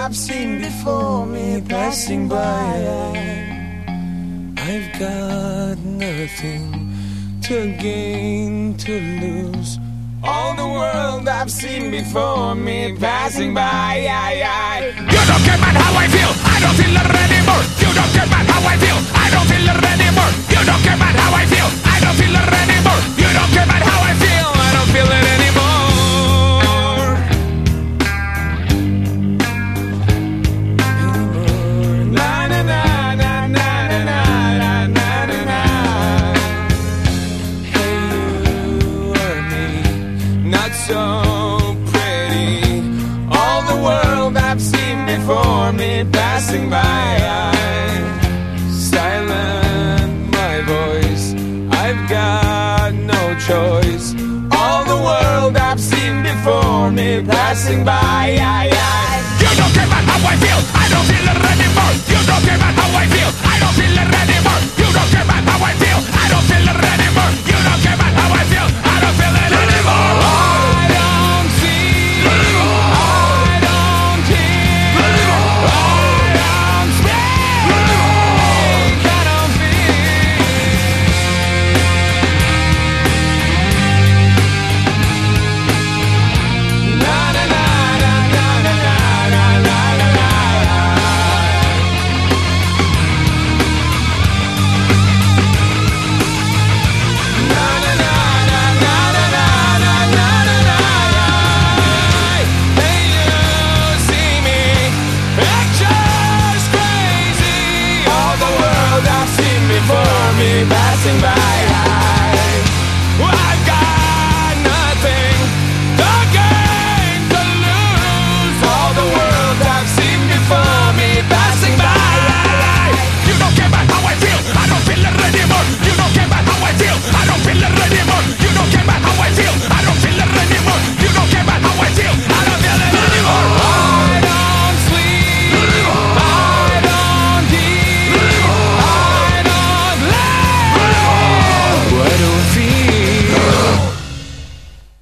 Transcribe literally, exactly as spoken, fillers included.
I've seen before me passing by. I've got nothing to gain, to lose. All the world I've seen before me passing by. You don't care about how I feel, I don't feel it anymore. You don't care about how I feel, I don't feel it anymore. You don't care about how I feel, I don't feel it anymore. You don't care about how I feel, I don't feel it anymore. Na na na na na na na na na na. Hey, you or me, not so pretty. All the world I've seen before me passing by. Silent my voice, I've got no choice. All the world I've seen before me passing by.